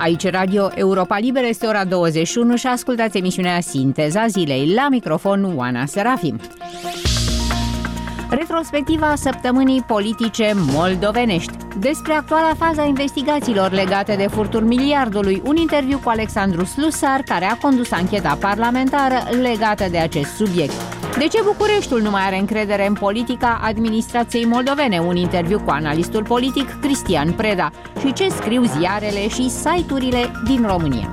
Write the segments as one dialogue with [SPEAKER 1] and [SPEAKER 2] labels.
[SPEAKER 1] Aici Radio Europa Liberă, este ora 21 și ascultați emisiunea Sinteza Zilei. La microfon Oana Serafim. Retrospectiva săptămânii politice moldovenești. Despre actuala faza investigațiilor legate de furtul miliardului, un interviu cu Alexandru Slusar, care a condus ancheta parlamentară legată de acest subiect. De ce Bucureștiul nu mai are încredere în politica administrației moldovene? Un interviu cu analistul politic Cristian Preda. Și ce scriu ziarele și site-urile din România.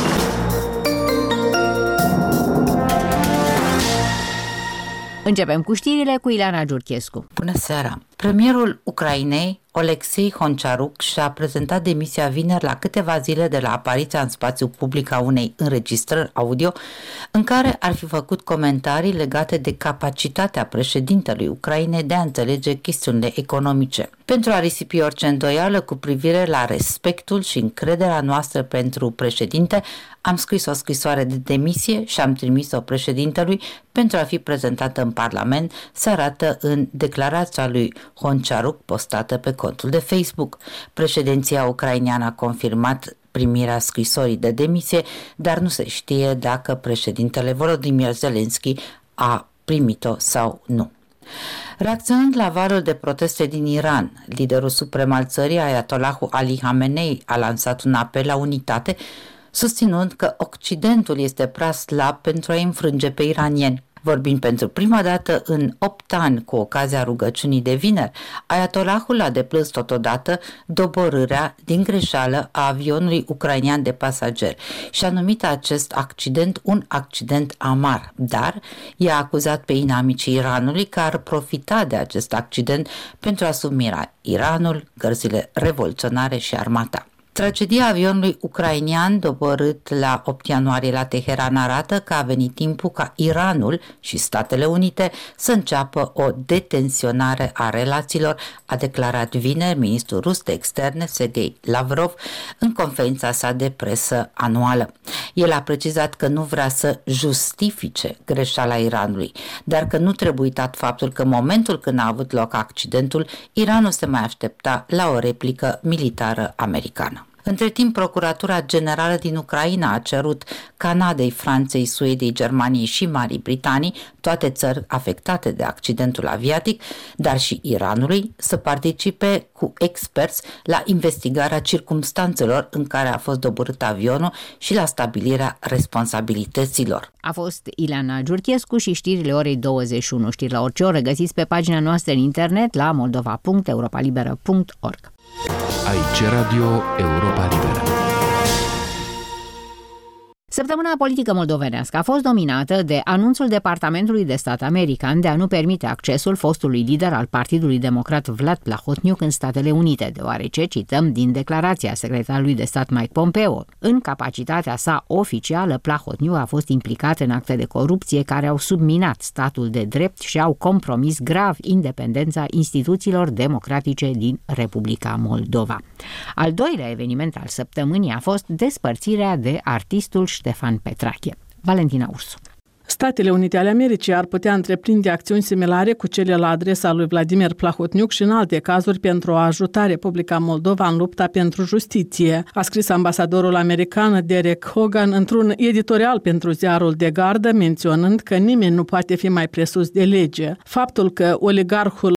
[SPEAKER 1] Începem cu știrile cu Ileana Giurchescu.
[SPEAKER 2] Bună seara! Premierul Ucrainei, Oleksiy Honcharuk, și-a prezentat demisia vineri la câteva zile de la apariția în spațiu public a unei înregistrări audio în care ar fi făcut comentarii legate de capacitatea președintelui Ucrainei de a înțelege chestiunile economice. Pentru a risipi orice îndoială cu privire la respectul și încrederea noastră pentru președinte, am scris o scrisoare de demisie și am trimis-o președintelui pentru a fi prezentată în Parlament, se arată în declarația lui Honcharuk postată pe contul de Facebook. Președinția ucraineană a confirmat primirea scrisorii de demisie, dar nu se știe dacă președintele Volodymyr Zelensky a primit-o sau nu. Reacționând la valul de proteste din Iran, liderul suprem al țării, Ayatollahul Ali Khamenei, a lansat un apel la unitate, susținând că Occidentul este prea slab pentru a înfrânge pe iranieni. Vorbind pentru prima dată în 8 ani cu ocazia rugăciunii de vineri, Ayatollahul a deplâns totodată doborârea din greșeală a avionului ucrainean de pasageri și a numit acest accident un accident amar, dar i-a acuzat pe inamicii Iranului că ar profita de acest accident pentru a submina Iranul, gărzile revoluționare și armata. Tragedia avionului ucrainean doborât la 8 ianuarie la Teheran arată că a venit timpul ca Iranul și Statele Unite să înceapă o detensionare a relațiilor, a declarat vineri ministrul rus de externe Sergei Lavrov în conferința sa de presă anuală. El a precizat că nu vrea să justifice greșeala Iranului, dar că nu trebuie uitat faptul că în momentul când a avut loc accidentul, Iranul se mai aștepta la o replică militară americană. Între timp, Procuratura Generală din Ucraina a cerut Canadei, Franței, Suediei, Germaniei și Marii Britanii, toate țări afectate de accidentul aviatic, dar și Iranului, să participe cu experți la investigarea circumstanțelor în care a fost doborât avionul și la stabilirea responsabilităților.
[SPEAKER 1] A fost Ileana Giurchescu și știrile orei 21. Știri la orice oră găsiți pe pagina noastră în internet la moldova.europalibera.org.
[SPEAKER 3] Aici Radio Europa Liberă.
[SPEAKER 1] Săptămâna politică moldovenească a fost dominată de anunțul Departamentului de Stat american de a nu permite accesul fostului lider al Partidului Democrat Vlad Plahotniuc în Statele Unite, deoarece, cităm din declarația secretarului de stat Mike Pompeo, în capacitatea sa oficială, Plahotniuc a fost implicat în acte de corupție care au subminat statul de drept și au compromis grav independența instituțiilor democratice din Republica Moldova. Al doilea eveniment al săptămânii a fost despărțirea de artistul Ștefan Petrache. Valentina Ursu.
[SPEAKER 4] Statele Unite ale Americii ar putea întreprinde acțiuni similare cu cele la adresa lui Vladimir Plahotniuc și în alte cazuri pentru a ajuta Republica Moldova în lupta pentru justiție, a scris ambasadorul american Derek Hogan într-un editorial pentru ziarul The Guardian, menționând că nimeni nu poate fi mai presus de lege. Faptul că oligarhul